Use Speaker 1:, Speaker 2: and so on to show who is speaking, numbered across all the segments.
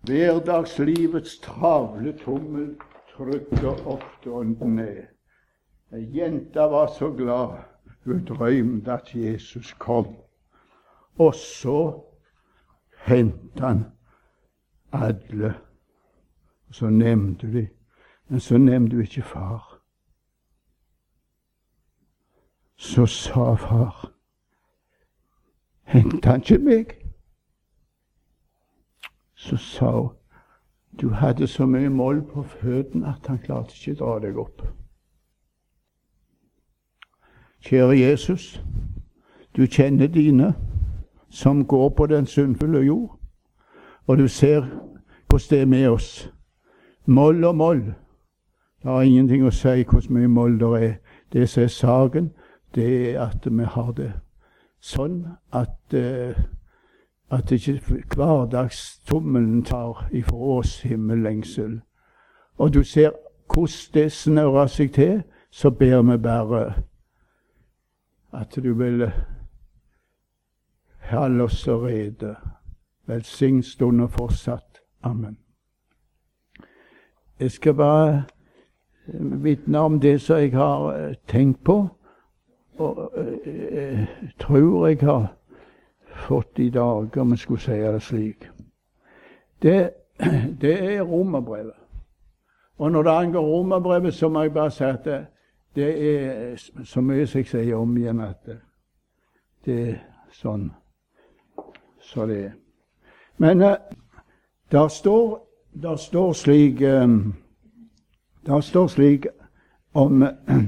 Speaker 1: Hverdagslivets travle tommel trykker ofte ånden ned. Jenta var så glad hun drømte at Jesus kom. Og så hentet han alle. Og så nevnte vi, men så nevnte vi ikke far. Så sa far, hentet han ikke meg? Så sa hun, du hadde så mye mål på føden at han klarte ikke å dra deg opp. Kjære Jesus, du kjenner dine som går på den syndfulle jord, og du ser hvordan det er med oss. Moll og moll. Det har ingenting å si hvor mye moll det er. Det som er saken, det er at vi har det sånn at ikke hverdagstommelen tar ifra oss himmellengsel. Og du ser hvordan det snører seg til, så ber vi bare at du vil holde oss så rede. Velsign stunder fortsatt. Amen. Jeg skal bare vitne om det som jeg har tenkt på, og tror jeg har fått i dag, om jeg skulle si det slik. Det er romerbrevet. Og når det angår romerbrevet, så må jeg bare si at det er så mye som jeg sier om igjen at det er sånn så det er. Men der står slik om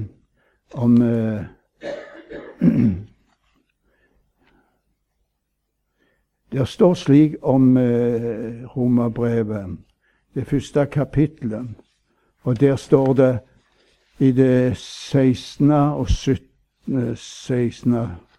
Speaker 1: det står slik om romerbrevet, det første kapittelet, og der står det i det 16. og 16.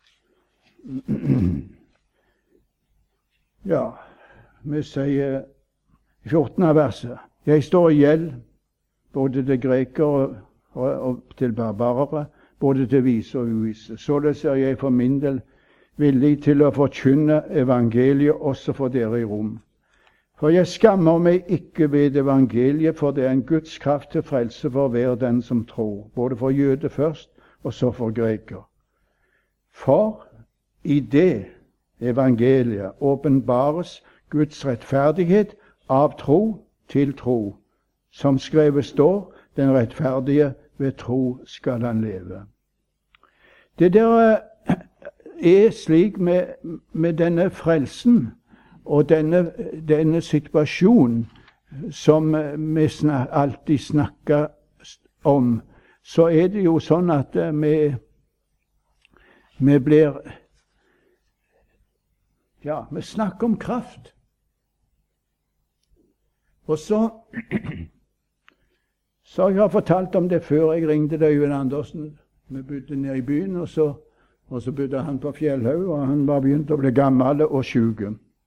Speaker 1: Ja, vi sier 14. verset. Jeg står i gjeld, både til grekere og til barbarere, både til vise og uvise. Således er jeg for min del villig til å forkynne evangeliet også for dere i Rom. For jeg skammer meg ikke ved evangeliet, for det er en Guds kraft til frelse for hver den som tror, både for jøde først, og så for greker. For i det evangeliet åpenbares Guds rettferdighet av tro til tro. Som skrevet står, den rettferdige ved tro skal han leve. Det der er slik med denne frelsen og denne situasjonen som vi alltid snakker om, så er det jo sånn at vi blir ja, vi snakker om kraft. Og så jeg har fortalt om det før. Jeg ringte til Øyvind Andersen. Vi bodde nede i byen, og så bodde han på Fjellhaug, og han var begynt å bli gammel og syk.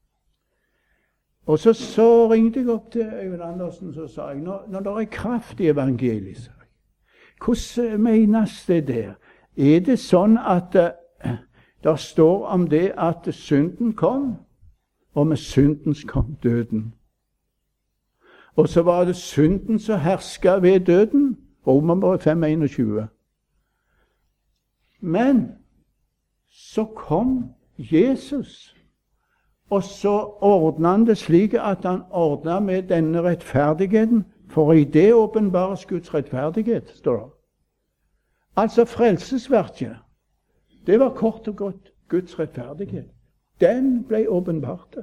Speaker 1: Og så ringte jeg opp til Øyvind Andersen, så sa jeg, når det er kraft i evangeliet, hvordan menes det der? Er det sånn at det står om det at synden kom, og med syndens kom døden? Og så var det synden som hersket ved døden, Romerbrevet 5:21. Men så kom Jesus, og så ordnet han det slik at han ordnet med denne rettferdigheten, for i det åpenbares Guds rettferdighet, står det. Altså frelsesverket, det var kort og godt Guds rettferdighet. Den ble åpenbart.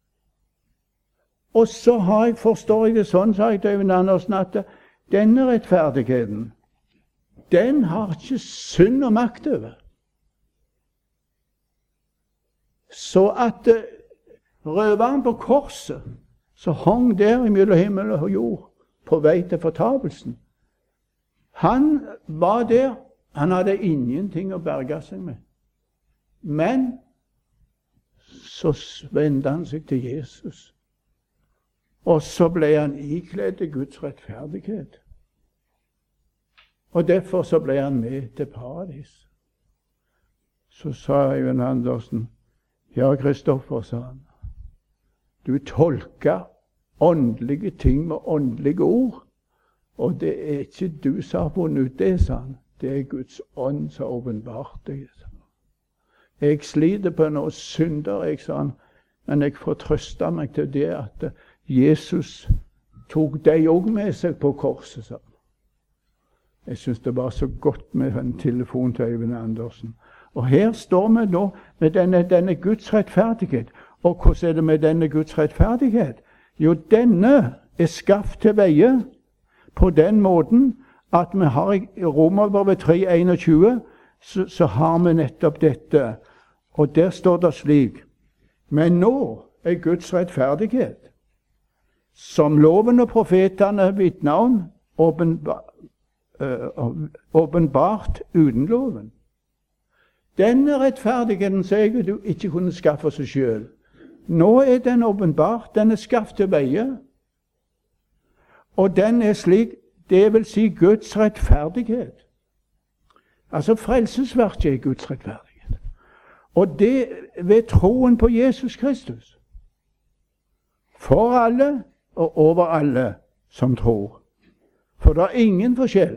Speaker 1: Og så forstår jeg det sånn, sa jeg til Øyvind Andersen, at denne rettferdigheten, den har ikke synd og makt over. Så at røveren på korset, så hang der mellom himmel og jord, på vei til fortapelsen. Han var der, han hadde ingenting å berge seg med. Men så vendte han seg til Jesus. Og så ble han ikledd i Guds rettferdighet. Og derfor så ble han med til paradis. Så sa Øyvind Andersen, ja, Kristoffer, sa han, du tolker åndelige ting med åndelige ord. Og det er ikke du som har funnet ut det, sa han. Det er Guds ånd som har åpenbart det. Jeg sliter på noe synder, sa han, men jeg får trøste meg til det at Jesus tok deg også med seg på korset, sa han. Jeg synes det var så godt med en telefon til Øyvind Andersen. Og her står vi nå med denne Guds rettferdighet. Og hvordan er det med denne Guds rettferdighet? Jo, denne er skaffet til veie på den måten at vi har i Romerbrevet 3:21, så har vi nettopp dette. Og der står det slik: men nå er Guds rettferdighet, som loven og profetene vitner om, åpenbart uten loven. Denne rettferdigheten sier du ikke kunne skaffe seg selv. Nå er den åpenbart, den er skaffet til veie. Og den er slik, det vil si Guds rettferdighet. Altså frelsesverket er Guds rettferdighet. Og det ved troen på Jesus Kristus. For alle og over alle som tror. For det er ingen forskjell.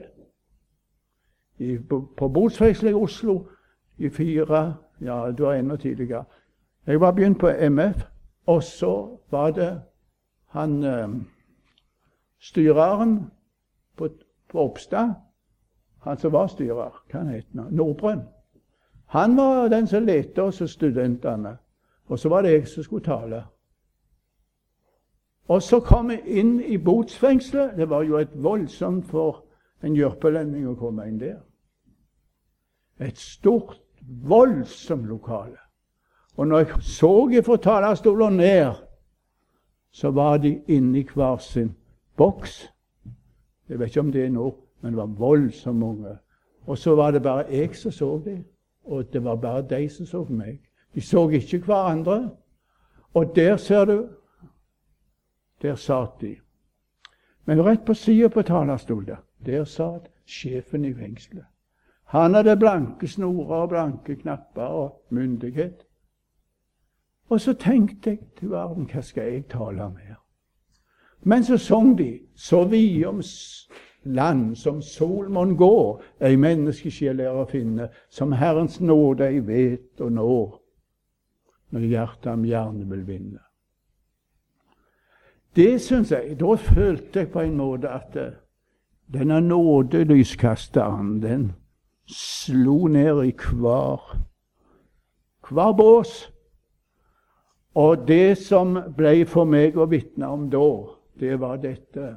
Speaker 1: På botsfengsel i Oslo i 4, ja, det var enda tidligere. Jeg var begynt på MF, og så var det han styreren på Oppstad, han som var styrer, hva han het nå? Nordbrønn. Han var den som lette oss studentene, og så var det jeg som skulle tale. Og så kom jeg inn i botsfengselet. Det var jo et voldsomt for en jørpelending å komme inn der. Et stort, voldsomt lokale. Og når jeg så fra talerstolen ned, så var de inne i hver sin boks. Jeg vet ikke om det er nå, men det var voldsomt mange. Og så var det bare jeg som så det, og det var bare de som så meg. De så ikke hverandre. Og der ser du, der satt de. Men rett på siden på talerstolen, der satt sjefen i fengselet. Han hadde blanke snorer og blanke knapper og myndighet. Og så tenkte jeg, til verden, hva skal jeg tale om her? Men så sang de, så vi om land som sol må gå, ei menneskesjel er å finne, som Herrens nåde ei vet og når, når hjertet om gjerne vil vinne. Det synes jeg, da følte jeg på en måte at denne nådelyskasteren, den slo ned i hver bås. Og det som ble for meg å vitne om da, det var dette.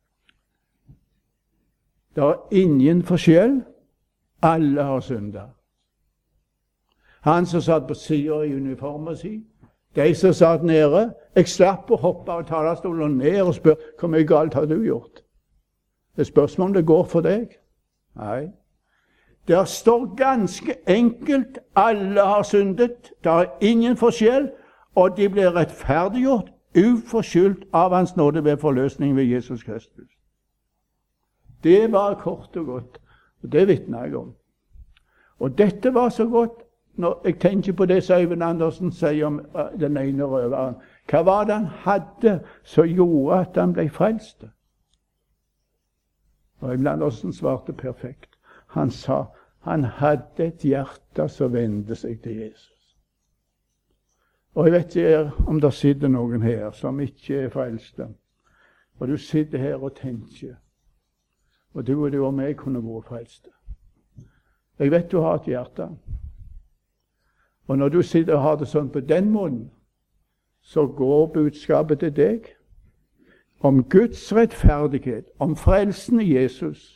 Speaker 1: Det er ingen forskjell. Alle har syndet. Han som satt på siden i uniformen sin, de som satt nede. Jeg slapp å hoppe av talerstolen ned og spørre, hvor mye galt har du gjort? Det spørsmål om det går for deg. Nei. Der står ganske enkelt, alle har syndet. Det er ingen forskjell, og de blir rettferdiggjort, uforskyldt av hans nåde ved forløsning ved Jesus Kristus. Det var kort og godt, og det vitner jeg om. Og dette var så godt, når jeg tenker på det som Øyvind Andersen sier om den ene røveren. Hva var det han hadde som gjorde at han ble frelst? Og Øyvind Andersen svarte perfekt. Han sa, han hadde et hjerte som vendte seg til Jesus. Og jeg vet ikke om det sitter noen her som ikke er frelste. Og du sitter her og tenker, og du og du og meg kunne vært frelste. Jeg vet du har et hjerte. Og når du sitter og har det sånn på den måten, så går budskapet til deg om Guds rettferdighet, om frelsen i Jesus.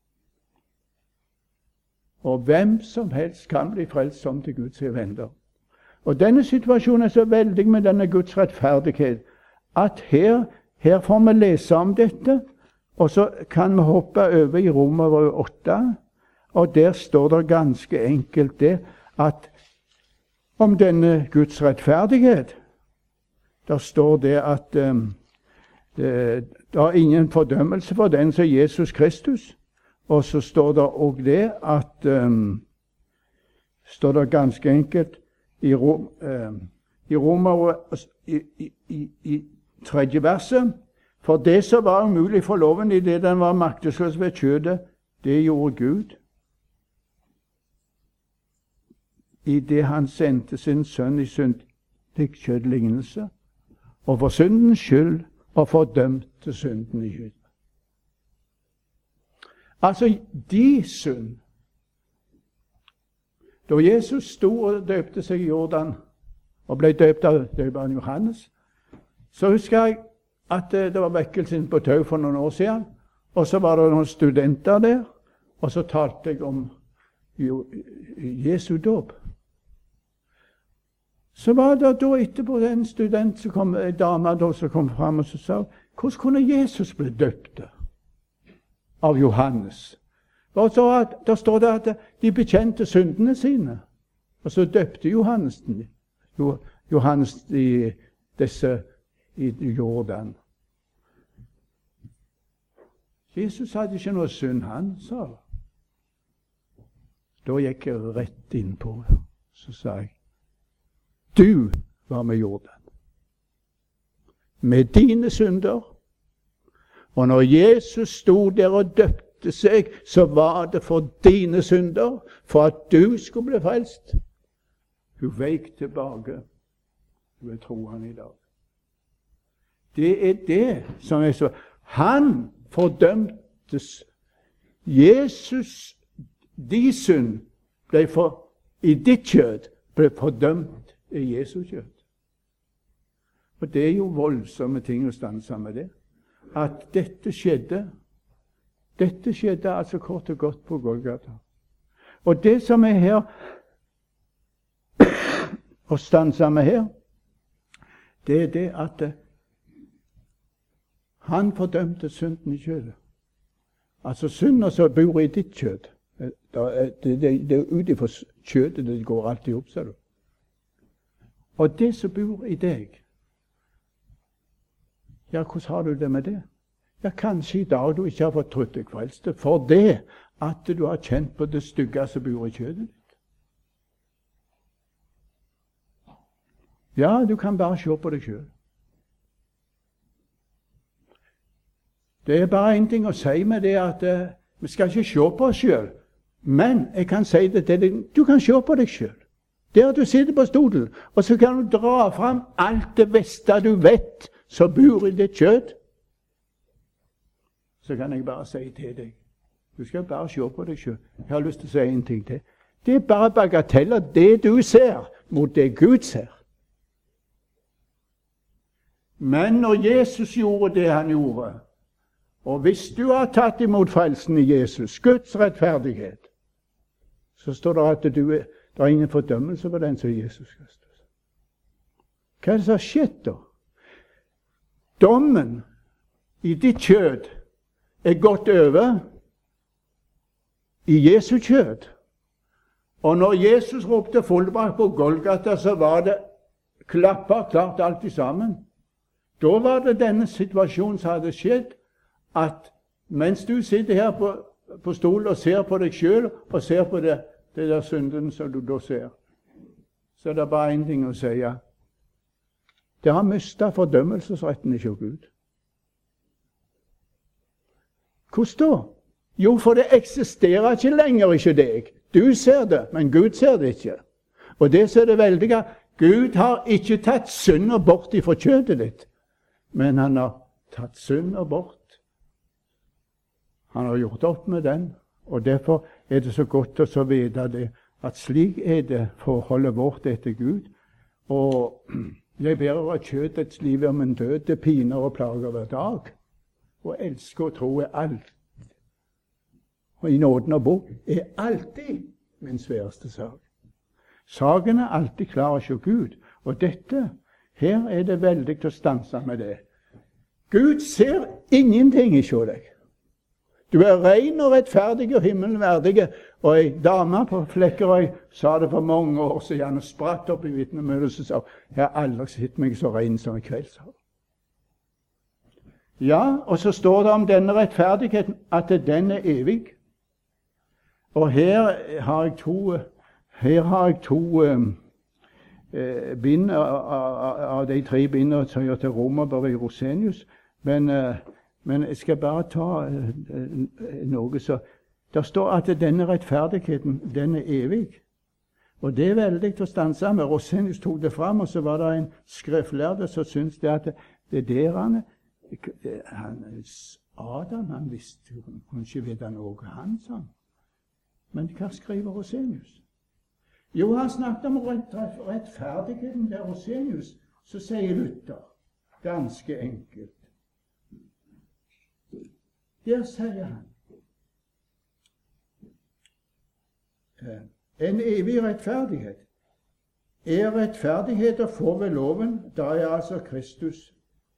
Speaker 1: Og hvem som helst kan bli frelst som til Guds venner. Og denne situasjonen er så veldig med denne Guds rettferdighet, at her får vi lese om dette, og så kan vi hoppe over i Romerbrevet 8, og der står det ganske enkelt det, at om denne Guds rettferdighet, der står det at det er ingen fordømmelse for den som Jesus Kristus, og så står det også det at, står det ganske enkelt, tredje verset. For det som var umulig for loven i det den var maktesløs ved kjødet, det gjorde Gud i det han sendte sin sønn i syndig kjødlignelse, og for syndens skyld og fordømte synden i kjødet. Altså, de synd. Da Jesus sto og døpte seg i Jordan, og ble døpt av døperen Johannes, så husker jeg at det var vekkelse på Tau for noen år siden, og så var det noen studenter der, og så talte jeg om Jesu dåp. Så var det da etterpå en student som kom, en dame da, som kom frem og så sa, hvordan kunne Jesus bli døpt av Johannes? Og så da står det at de bekjente syndene sine, og så døpte Johannes disse i Jordan. Jesus hadde ikke noe synd, han sa. Da gikk jeg rett inn på det. Så sa jeg, du var med Jordan, med dine synder. Og når Jesus stod der og døpte seg, så var det for dine synder, for at du skulle bli frelst. Hun veik tilbake ved troen i dag. Det er det som jeg så. Han fordømtes. Jesus, de synd, i ditt kjød, ble fordømt i Jesu kjød. Og det er jo voldsomme ting å stanse med det. At dette skjedde altså kort og godt på Golgata. Og det som er her, å stanse med her, det er det at han fordømte synden i kjødet. Altså synden som bor i ditt kjød. Det er ut ifra kjødet det går alltid opp, ser du. Og det som bor i deg, ja, hvordan har du det med det? Ja, kanskje i dag du ikke har fått trutt deg frelst, for det at du har kjent på det stygge som bor i kjødet ditt. Ja, du kan bare se på deg selv. Det er bare en ting å si med det at vi skal ikke se på oss selv, men jeg kan si det til deg, du kan se på deg selv. Der du sitter på stolen, og så kan du dra fram alt det beste du vet som bor i ditt kjød. Så kan jeg bare si til deg, du skal bare se på deg selv. Jeg har lyst til å si en ting til. Det er bare bagateller det du ser mot det Gud ser. Men når Jesus gjorde det han gjorde, og hvis du har tatt imot frelsen i Jesus, Guds rettferdighet, så står det at det er ingen fordømmelse for den som er Jesus Kristus. Hva er det som har skjedd da? Dommen i ditt kjød er gått over i Jesu kjød. Og når Jesus ropte fullbrakt på Golgata, så var det klappa klart alt sammen. Da var det denne situasjonen som hadde skjedd, at mens du sitter her på stolen og ser på deg selv, og ser på det der synden som du da ser, så er det bare en ting å si. Det har mistet fordømmelsesretten ikke Gud. Hvordan da? Jo, for det eksisterer ikke lenger ikke deg. Du ser det, men Gud ser det ikke. Og det som er det veldige, Gud har ikke tatt synder bort ifra kjødet ditt, men han har tatt synder bort. Han har gjort opp med den, og derfor er det så godt å vite det, at slik er det forholdet vårt etter Gud. Og jeg ber av kjødets liv om en død, det piner og plager hver dag. Og elske og tro er alt. Og i nåden og bok er alltid min sværeste sak. Saken er alltid klar hos Gud, og dette, her er det veldig å stanse med det. Gud ser ingenting i deg. Du er ren og rettferdig og himmelverdig. Og ei dame på Flekkerøy sa det for mange år siden og spratt opp i vitnemøtet og sa, jeg har aldri sett meg så ren som i kveld, sa hun. Ja, og så står det om denne rettferdigheten at den er evig. Og her har jeg to bind av de 3 bindene som gjør til Romerbrevet i Rosenius, men jeg skal bare ta noe så. Det står at denne rettferdigheten, den er evig. Og det er veldig å stanse med. Rosenius tok det fram, og så var det en skriftlærde som syntes det at det er der Adam, han visste jo, han kunne ikke vite noe han sa. Men hva skriver Rosenius? Jo, han snakket om rettferdigheten der Rosenius, så sier Luther, ganske enkelt. Der sier han, en evig rettferdighet. Er rettferdighet å få ved loven, da er altså Kristus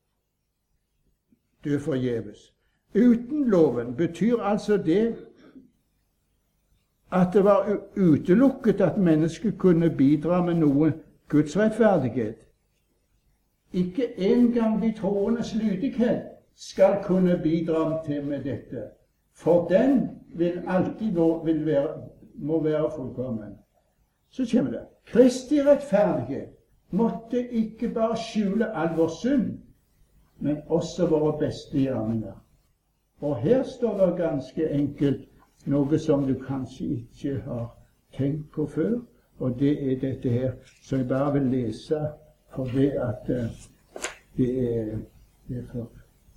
Speaker 1: død forgjeves. Uten loven betyr altså det at det var utelukket at mennesket kunne bidra med noe Guds rettferdighet. Ikke engang de troendes lydighet skal kunne bidra til med dette, for den vil alltid må være fullkommen. Så kommer det. Kristi rettferdighet måtte ikke bare skjule all vår synd, men også våre beste gjerninger. Og her står det ganske enkelt noe som du kanskje ikke har tenkt på før, og det er dette her, som jeg bare vil lese for det at det er for.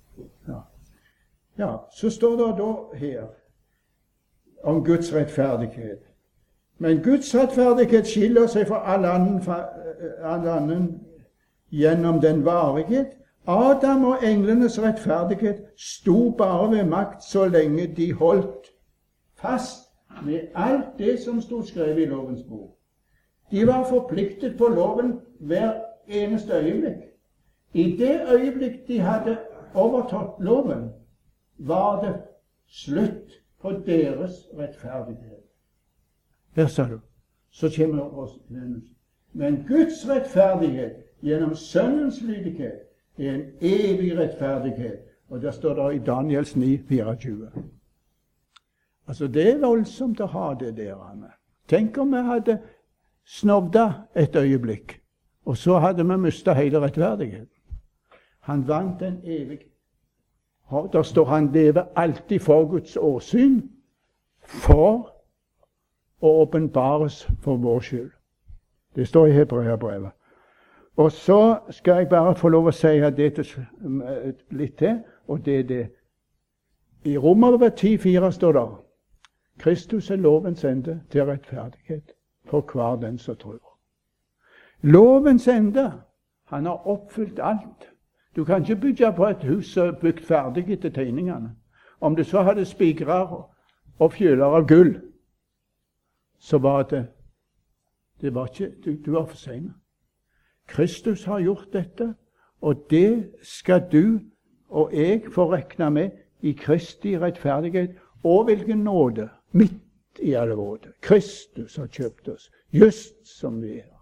Speaker 1: Ja, så står det da her om Guds rettferdighet. Men Guds rettferdighet skiller seg fra all annen gjennom den varighet. Adam og englenes rettferdighet sto bare ved makt så lenge de holdt fast med alt det som stod skrevet i lovens bok. De var forpliktet på loven hver eneste øyeblikk. I det øyeblikk de hadde overtatt loven, var det slutt på deres rettferdighet. Der sa du. Så kommer oss. Men Guds rettferdighet gjennom Sønnens lydighet er en evig rettferdighet. Og der står det i Daniels 9:24. Altså, det er voldsomt å ha det der, Anne. Tenk om vi hadde snovda et øyeblikk, og så hadde vi mistet hele rettferdigheten. Han vant en evig. Der står han lever alltid for Guds åsyn, for å åpenbares for vår skyld. Det står i Hebreabrevet. Og så skal jeg bare få lov å si det litt til, og det er det. I Romerbrevet 10:4 står det, Kristus er lovens ende til rettferdighet for hver den som tror. Lovens ende, han har oppfylt alt. Du kan ikke bygge på et hus som er bygd ferdig etter tegningene. Om du så hadde spikrer og fjøler av gull, så var det var ikke, du var for sent. Kristus har gjort dette, og det skal du og jeg få rekne med i Kristi rettferdighet og hvilken nåde midt i alle våre. Kristus har kjøpt oss, just som vi er.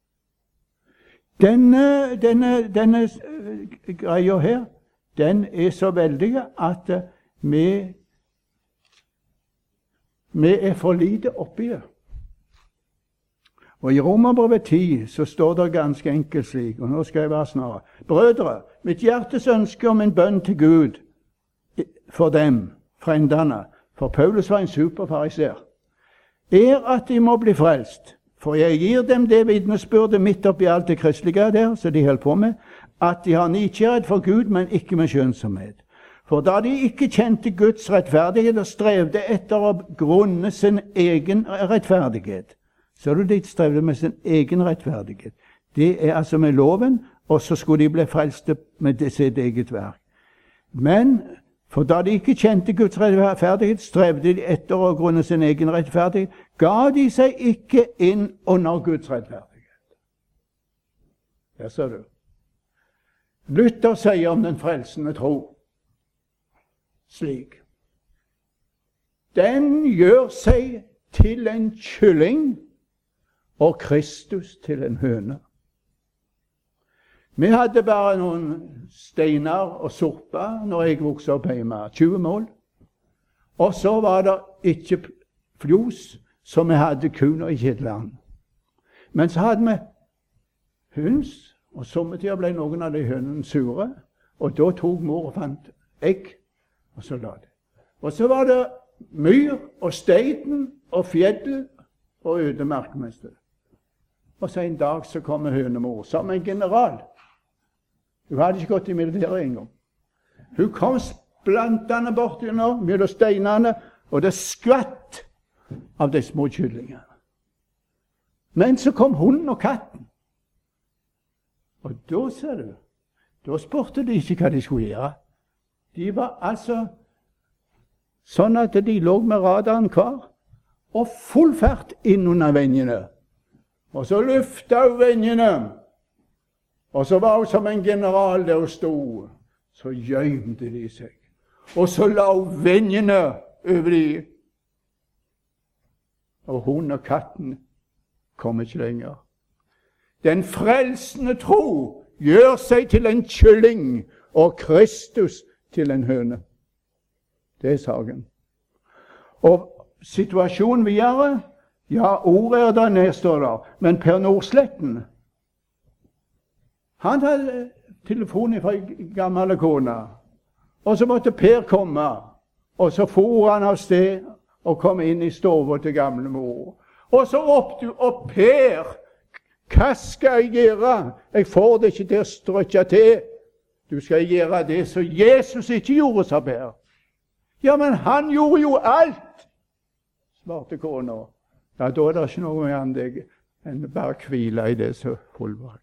Speaker 1: Denne greia her, den er så veldig at vi er for lite oppi det. Og i Romerbrevet 10 så står det ganske enkelt slik, og nå skal jeg være snar. Brødre, mitt hjertes ønske om en bønn til Gud for dem, frendene, for Paulus var en superfariser, er at de må bli frelst. For jeg gir dem det vitnesbyrdet midt oppi alt det kristelige der, så de holder på med, at de har nidkjærhet for Gud, men ikke med skjønnsomhet. For da de ikke kjente Guds rettferdighet og strevde etter å grunne sin egen rettferdighet, så er det de strevde med sin egen rettferdighet. Det er altså med loven, og så skulle de bli frelste med sitt eget verk. Men for da de ikke kjente Guds rettferdighet, strevde de etter å grunne sin egen rettferdighet, ga de seg ikke inn under Guds rettferdighet. Der ser du. Luther sier om den frelsende tro slik. Den gjør seg til en kylling og Kristus til en høne. Vi hadde bare noen steiner og sorper når jeg vokste opp hjemme, 20 mål. Og så var det ikke fjos, så vi hadde kuner i Kjedland. Men så hadde vi høns, og sommetider ble noen av de hønene sure, og da tok mor og fant egg, og så la det. Og så var det myr og steiten og fjell og ødemark mest. Og så en dag så kommer hønemor som en general. Hun hadde ikke gått i militæret engang. Hun kom splantende bort mellom steinene, og det skvatt av de små kyllingene. Men så kom hunden og katten. Og da, ser du, da spurte de ikke hva de skulle gjøre. De var altså sånn at de lå med radaren kvar, og full fart inn under vengene. Og så løfta hun vengene, og så var hun som en general der hun stod. Så gjømte de seg, og så la hun vengene over de. Og hunden og katten kom ikke lenger. Den frelsende tro gjør seg til en kylling, og Kristus til en høne. Det er saken. Og situasjonen videre, ja, ordet er der nede, står der, men Per Nordsletten, han hadde telefonen fra en gammel kone, og så måtte Per komme, og så for han av sted og kom inn i stovet til gamle mor. Og så ropte du, og Per, hva skal jeg gjøre? Jeg får det ikke til å strøkke til. Du skal gjøre det som Jesus ikke gjorde, sa Per. Ja, men han gjorde jo alt, svarte kona. Ja, da er det ikke noe mer enn deg enn bare hvile i det som fullbrakt.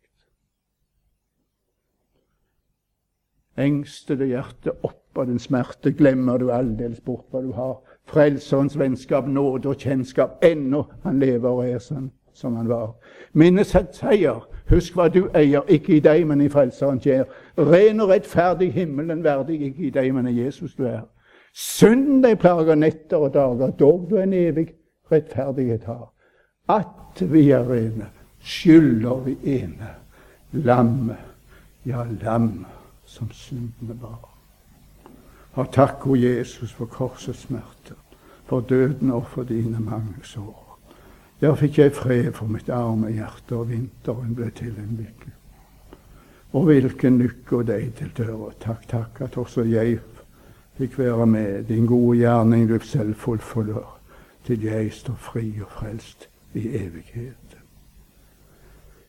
Speaker 1: Engstede hjerte opp av den smerte, glemmer du aldeles bort hva du har. Frelserens vennskap, nåde og kjennskap, ennå han lever og er sånn som han var. Minnes et seier, husk hva du eier, ikke i deg, men i frelseren kjær. Ren og rettferdig, himmelen verdig, ikke i deg, men i Jesus du er. Synden deg plager netter og dager, dog du en evig rettferdighet har. At vi er rene, skylder vi ene, lamme, ja lam, som syndene bar. Og takk, o Jesus, for korsets smerter, for døden og for dine mange sår. Der fikk jeg fred for mitt arme hjerte, og vinteren ble til en lykke. Og hvilken lykke og deg til døra. Takk, takk, at også jeg fikk være med din gode gjerning du selv fullfører, til jeg står fri og frelst i evighet.